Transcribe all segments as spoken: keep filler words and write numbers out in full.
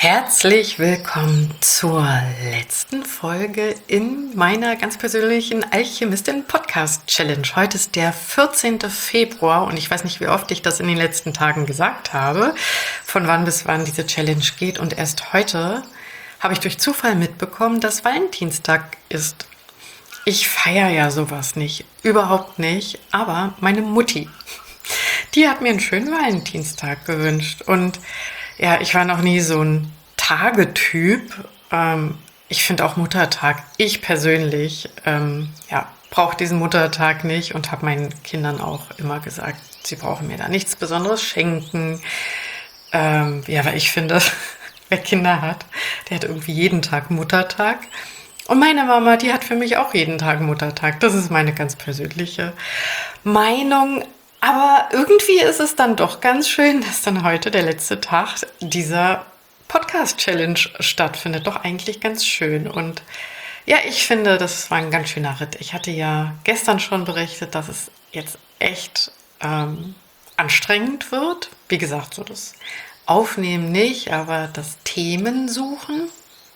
Herzlich willkommen zur letzten Folge in meiner ganz persönlichen Alchemistin-Podcast-Challenge. Heute ist der vierzehnte Februar und ich weiß nicht, wie oft ich das in den letzten Tagen gesagt habe, von wann bis wann diese Challenge geht. Und erst heute habe ich durch Zufall mitbekommen, dass Valentinstag ist. Ich feiere ja sowas nicht, überhaupt nicht, aber meine Mutti, die hat mir einen schönen Valentinstag gewünscht. Und ja, ich war noch nie so ein Tagetyp. Ähm, ich finde auch Muttertag, ich persönlich, ähm, ja, brauche diesen Muttertag nicht und habe meinen Kindern auch immer gesagt, sie brauchen mir da nichts Besonderes schenken. Ähm, ja, weil ich finde, wer Kinder hat, der hat irgendwie jeden Tag Muttertag. Und meine Mama, die hat für mich auch jeden Tag Muttertag. Das ist meine ganz persönliche Meinung. Aber irgendwie ist es dann doch ganz schön, dass dann heute der letzte Tag dieser Podcast-Challenge stattfindet. Doch eigentlich ganz schön. Und ja, ich finde, das war ein ganz schöner Ritt. Ich hatte ja gestern schon berichtet, dass es jetzt echt ähm, anstrengend wird. Wie gesagt, so das Aufnehmen nicht, aber das Themensuchen.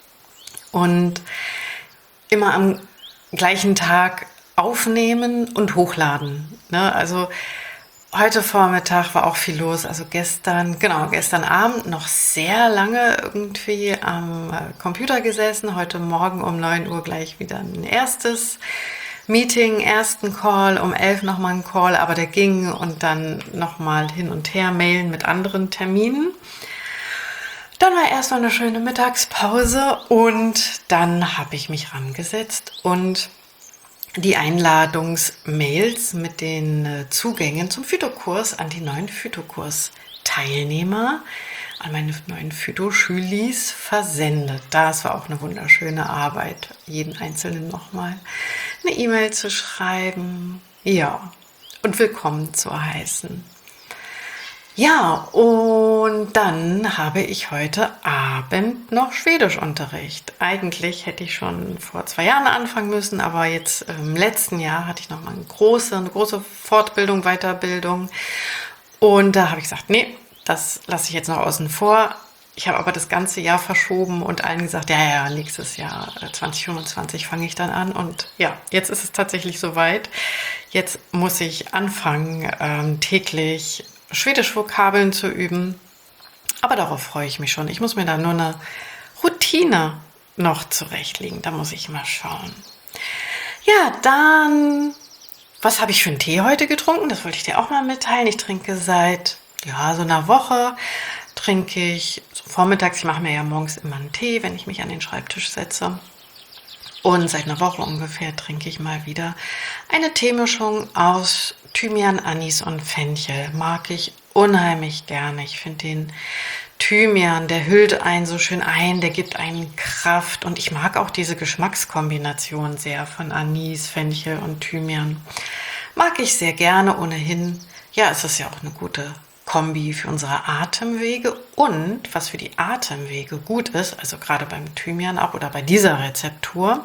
Und immer am gleichen Tag aufnehmen und hochladen. Ne? Also heute Vormittag war auch viel los, also gestern, genau, gestern Abend noch sehr lange irgendwie am Computer gesessen, heute Morgen um neun Uhr gleich wieder ein erstes Meeting, ersten Call, um elf nochmal ein Call, aber der ging und dann nochmal hin und her mailen mit anderen Terminen. Dann war erstmal eine schöne Mittagspause und dann habe ich mich rangesetzt und die Einladungsmails mit den Zugängen zum Phytokurs an die neuen Phytokurs-Teilnehmer, an meine neuen Phyto-Schülis versendet. Das war auch eine wunderschöne Arbeit, jeden Einzelnen nochmal eine E-Mail zu schreiben, ja, und willkommen zu heißen. Ja, und dann habe ich heute Abend noch Schwedischunterricht. Eigentlich hätte ich schon vor zwei Jahren anfangen müssen, aber jetzt im letzten Jahr hatte ich noch mal eine große, eine große Fortbildung, Weiterbildung. Und da habe ich gesagt, nee, das lasse ich jetzt noch außen vor. Ich habe aber das ganze Jahr verschoben und allen gesagt, ja, ja, nächstes Jahr zwanzig fünfundzwanzig fange ich dann an. Und ja, jetzt ist es tatsächlich soweit. Jetzt muss ich anfangen, ähm, täglich Schwedisch-Vokabeln zu üben, aber darauf freue ich mich schon. Ich muss mir da nur eine Routine noch zurechtlegen, da muss ich mal schauen. Ja, dann, was habe ich für einen Tee heute getrunken? Das wollte ich dir auch mal mitteilen. Ich trinke seit, ja, so einer Woche, trinke ich so vormittags, ich mache mir ja morgens immer einen Tee, wenn ich mich an den Schreibtisch setze. Und seit einer Woche ungefähr trinke ich mal wieder eine Teemischung aus Thymian, Anis und Fenchel. Mag ich unheimlich gerne. Ich finde den Thymian, der hüllt einen so schön ein, der gibt einen Kraft. Und ich mag auch diese Geschmackskombination sehr von Anis, Fenchel und Thymian. Mag ich sehr gerne ohnehin. Ja, es ist ja auch eine gute Kombi für unsere Atemwege und was für die Atemwege gut ist, also gerade beim Thymian auch oder bei dieser Rezeptur,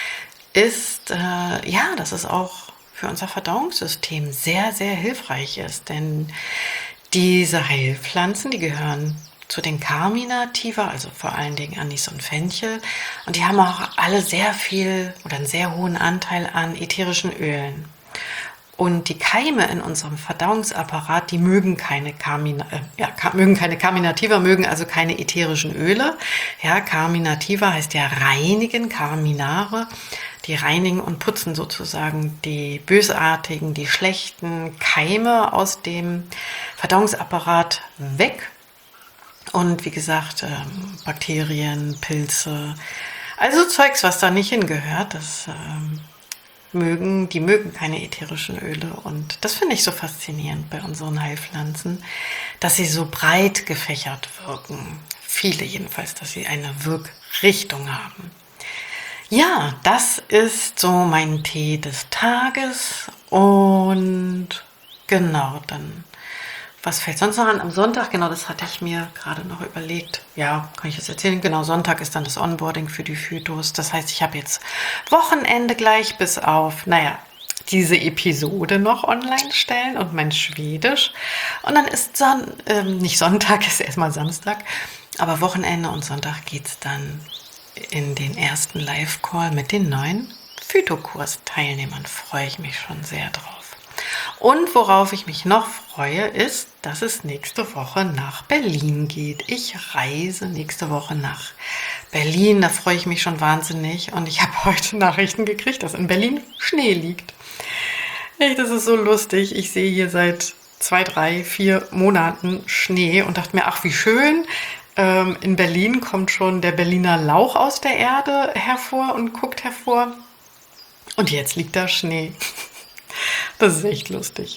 ist, äh, ja, dass es auch für unser Verdauungssystem sehr, sehr hilfreich ist. Denn diese Heilpflanzen, die gehören zu den Carminativa, also vor allen Dingen Anis und Fenchel, und die haben auch alle sehr viel oder einen sehr hohen Anteil an ätherischen Ölen. Und die Keime in unserem Verdauungsapparat, die mögen keine, Carmina, äh, ja, mögen keine Carminativa, mögen also keine ätherischen Öle. Ja, Carminativa heißt ja reinigen, Carminare, die reinigen und putzen sozusagen die bösartigen, die schlechten Keime aus dem Verdauungsapparat weg. Und wie gesagt, ähm, Bakterien, Pilze, also Zeugs, was da nicht hingehört, das ähm, mögen, die mögen keine ätherischen Öle und das finde ich so faszinierend bei unseren Heilpflanzen, dass sie so breit gefächert wirken. Viele jedenfalls, dass sie eine Wirkrichtung haben. Ja, das ist so mein Tee des Tages und genau, dann was fällt sonst noch an? Am Sonntag, genau, das hatte ich mir gerade noch überlegt. Ja, kann ich jetzt erzählen? Genau, Sonntag ist dann das Onboarding für die Phytos. Das heißt, ich habe jetzt Wochenende gleich bis auf, naja, diese Episode noch online stellen und mein Schwedisch. Und dann ist Son ähm, nicht Sonntag, ist erstmal Samstag. Aber Wochenende und Sonntag geht es dann in den ersten Live-Call mit den neuen Phytokurs-Teilnehmern. Freue ich mich schon sehr drauf. Und worauf ich mich noch freue, ist, dass es nächste Woche nach Berlin geht. Ich reise nächste Woche nach Berlin. Da freue ich mich schon wahnsinnig. Und ich habe heute Nachrichten gekriegt, dass in Berlin Schnee liegt. Echt, das ist so lustig. Ich sehe hier seit zwei, drei, vier Monaten Schnee und dachte mir, ach wie schön. Ähm, in Berlin kommt schon der Berliner Lauch aus der Erde hervor und guckt hervor. Und jetzt liegt da Schnee. Das ist echt lustig.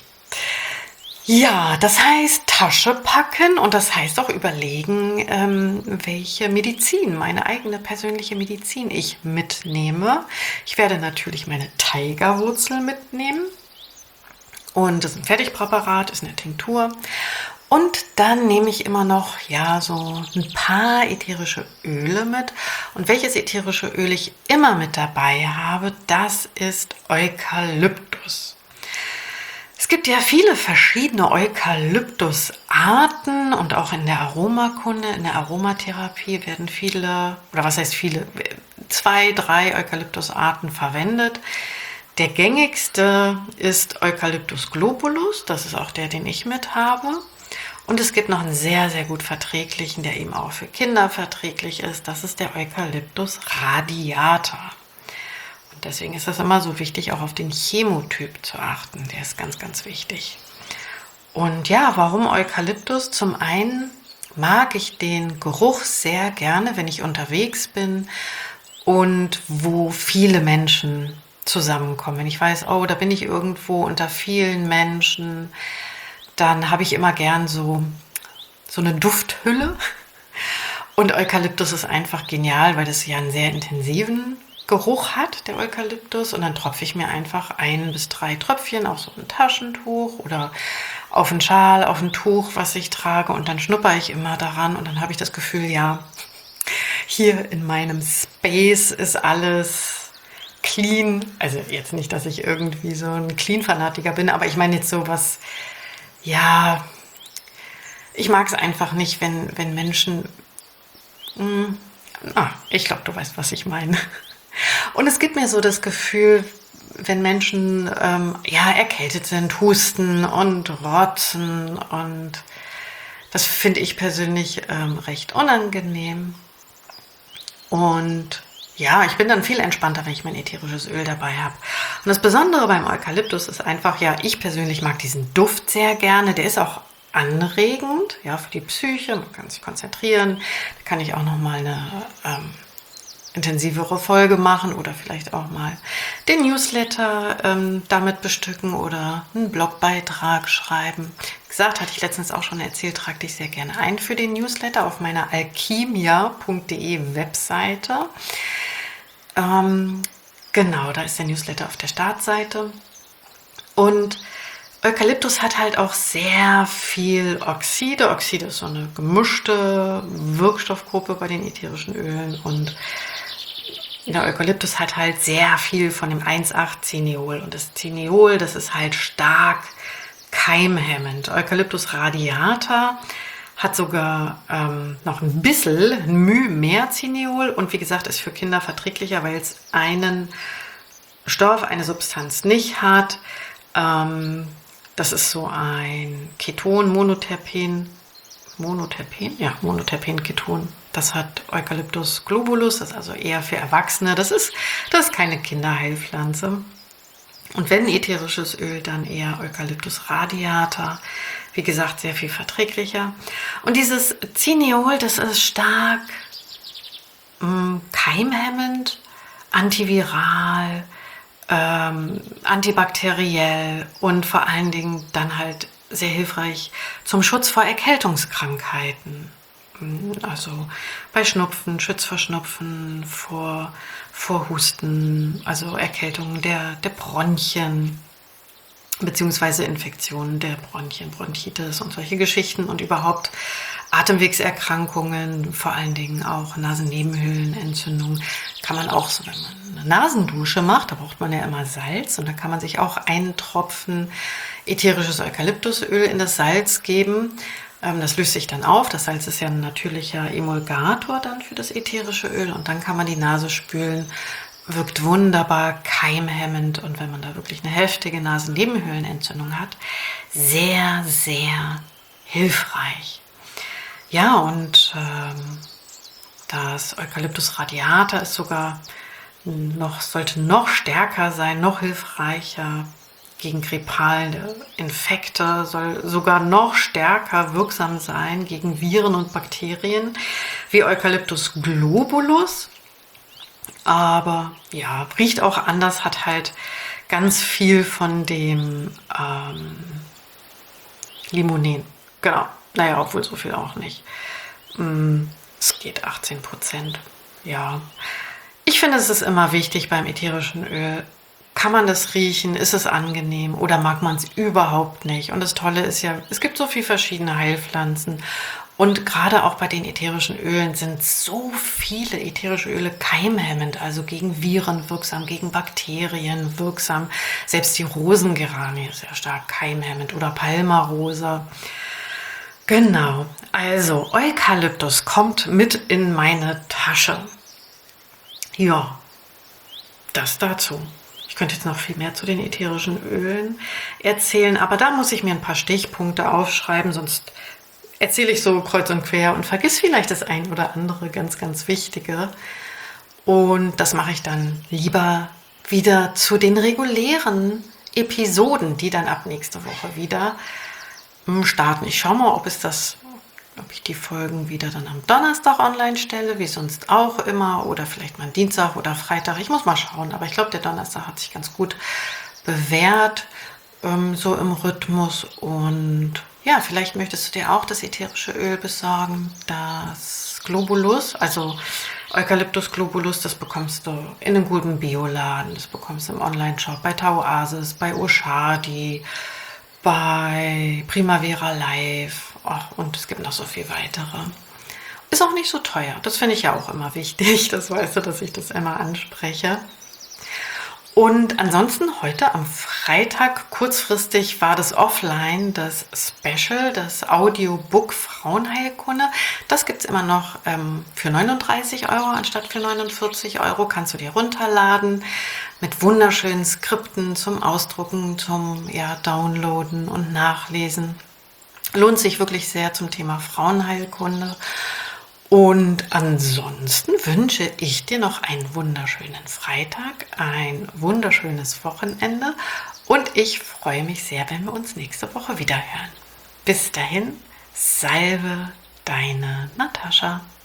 Ja, das heißt Tasche packen und das heißt auch überlegen, ähm, welche Medizin, meine eigene persönliche Medizin ich mitnehme. Ich werde natürlich meine Tigerwurzel mitnehmen und das ist ein Fertigpräparat, ist eine Tinktur. Und dann nehme ich immer noch, ja, so ein paar ätherische Öle mit. Und welches ätherische Öl ich immer mit dabei habe, das ist Eukalyptus. Es gibt ja viele verschiedene Eukalyptusarten und auch in der Aromakunde, in der Aromatherapie werden viele, oder was heißt viele, zwei, drei Eukalyptusarten verwendet. Der gängigste ist Eucalyptus globulus, das ist auch der, den ich mit habe. Und es gibt noch einen sehr, sehr gut verträglichen, der eben auch für Kinder verträglich ist. Das ist der Eucalyptus radiata. Und deswegen ist es immer so wichtig, auch auf den Chemotyp zu achten. Der ist ganz, ganz wichtig. Und ja, warum Eukalyptus? Zum einen mag ich den Geruch sehr gerne, wenn ich unterwegs bin und wo viele Menschen zusammenkommen. Wenn ich weiß, oh, da bin ich irgendwo unter vielen Menschen, dann habe ich immer gern so, so eine Dufthülle. Und Eukalyptus ist einfach genial, weil das ja einen sehr intensiven Geruch hat, der Eukalyptus. Und dann tropfe ich mir einfach ein bis drei Tröpfchen auf so ein Taschentuch oder auf einen Schal, auf ein Tuch, was ich trage. Und dann schnupper ich immer daran und dann habe ich das Gefühl, ja, hier in meinem Space ist alles clean. Also jetzt nicht, dass ich irgendwie so ein Clean-Fanatiker bin, aber ich meine jetzt so was. Ja, ich mag es einfach nicht, wenn, wenn Menschen, mh, ah, ich glaube, du weißt, was ich meine. Und es gibt mir so das Gefühl, wenn Menschen ähm, ja, erkältet sind, husten und rotzen und das finde ich persönlich ähm, recht unangenehm. Und ja, ich bin dann viel entspannter, wenn ich mein ätherisches Öl dabei habe. Und das Besondere beim Eukalyptus ist einfach, ja, ich persönlich mag diesen Duft sehr gerne. Der ist auch anregend, ja, für die Psyche. Man kann sich konzentrieren. Da kann ich auch nochmal eine ähm, intensivere Folge machen oder vielleicht auch mal den Newsletter ähm, damit bestücken oder einen Blogbeitrag schreiben. Wie gesagt, hatte ich letztens auch schon erzählt, trag dich sehr gerne ein für den Newsletter auf meiner alchimia punkt de Webseite. Ähm, genau, da ist der Newsletter auf der Startseite. Und Eukalyptus hat halt auch sehr viel Oxide. Oxide ist so eine gemischte Wirkstoffgruppe bei den ätherischen Ölen und der Eukalyptus hat halt sehr viel von dem eins acht Cineol. Und das Cineol, das ist halt stark keimhemmend. Eucalyptus radiata hat sogar ähm, noch ein bisschen, ein Müh mehr Cineol und wie gesagt, ist für Kinder verträglicher, weil es einen Stoff, eine Substanz nicht hat. Ähm, das ist so ein Keton, Monoterpen, Monoterpen, ja, Monoterpen-Keton. Das hat Eucalyptus globulus, das ist also eher für Erwachsene. Das ist, das ist keine Kinderheilpflanze. Und wenn ätherisches Öl, dann eher Eucalyptus radiata. Wie gesagt, sehr viel verträglicher. Und dieses Cineol, das ist stark mh, keimhemmend, antiviral, ähm, antibakteriell und vor allen Dingen dann halt sehr hilfreich zum Schutz vor Erkältungskrankheiten. Also bei Schnupfen, Schutz vor Schnupfen, vor, vor Husten, also Erkältungen der, der Bronchien, beziehungsweise Infektionen der Bronchien, Bronchitis und solche Geschichten und überhaupt Atemwegserkrankungen, vor allen Dingen auch Nasennebenhöhlenentzündung, kann man auch so, wenn man eine Nasendusche macht, da braucht man ja immer Salz und da kann man sich auch einen Tropfen ätherisches Eukalyptusöl in das Salz geben. Ähm, das löst sich dann auf. Das Salz ist ja ein natürlicher Emulgator dann für das ätherische Öl und dann kann man die Nase spülen. Wirkt wunderbar, keimhemmend und wenn man da wirklich eine heftige Nasennebenhöhlenentzündung hat, sehr, sehr hilfreich. Ja, und ähm, das Eucalyptus radiata ist sogar noch, sollte noch stärker sein, noch hilfreicher gegen grippale Infekte, soll sogar noch stärker wirksam sein gegen Viren und Bakterien wie Eucalyptus globulus. Aber ja, riecht auch anders, hat halt ganz viel von dem ähm, Limonen. Genau, naja, obwohl so viel auch nicht. Es geht achtzehn Prozent. Ja, ich finde, es ist immer wichtig beim ätherischen Öl. Kann man das riechen? Ist es angenehm oder mag man es überhaupt nicht? Und das Tolle ist ja, es gibt so viele verschiedene Heilpflanzen. Und gerade auch bei den ätherischen Ölen sind so viele ätherische Öle keimhemmend, also gegen Viren wirksam, gegen Bakterien wirksam. Selbst die Rosengeranie ist ja stark keimhemmend oder Palmarose. Genau, also Eukalyptus kommt mit in meine Tasche. Ja, das dazu. Ich könnte jetzt noch viel mehr zu den ätherischen Ölen erzählen, aber da muss ich mir ein paar Stichpunkte aufschreiben, sonst erzähle ich so kreuz und quer und vergiss vielleicht das ein oder andere ganz, ganz Wichtige. Und das mache ich dann lieber wieder zu den regulären Episoden, die dann ab nächste Woche wieder starten. Ich schaue mal, ob es das, ob ich die Folgen wieder dann am Donnerstag online stelle, wie sonst auch immer, oder vielleicht mal Dienstag oder Freitag. Ich muss mal schauen, aber ich glaube, der Donnerstag hat sich ganz gut bewährt, ähm, so im Rhythmus. Und ja, vielleicht möchtest du dir auch das ätherische Öl besorgen, das Globulus, also Eucalyptus globulus, das bekommst du in einem guten Bioladen, das bekommst du im Online-Shop, bei Tauasis, bei Oshadi, bei Primavera Live, ach, und es gibt noch so viel weitere. Ist auch nicht so teuer, das finde ich ja auch immer wichtig, das weißt du, dass ich das immer anspreche. Und ansonsten heute am Freitag, kurzfristig war das offline, das Special, das Audiobook Frauenheilkunde. Das gibt es immer noch ähm, für neununddreißig Euro anstatt für neunundvierzig Euro. Kannst du dir runterladen mit wunderschönen Skripten zum Ausdrucken, zum ja, Downloaden und Nachlesen. Lohnt sich wirklich sehr zum Thema Frauenheilkunde. Und ansonsten wünsche ich dir noch einen wunderschönen Freitag, ein wunderschönes Wochenende und ich freue mich sehr, wenn wir uns nächste Woche wieder hören. Bis dahin, salve deine Natascha.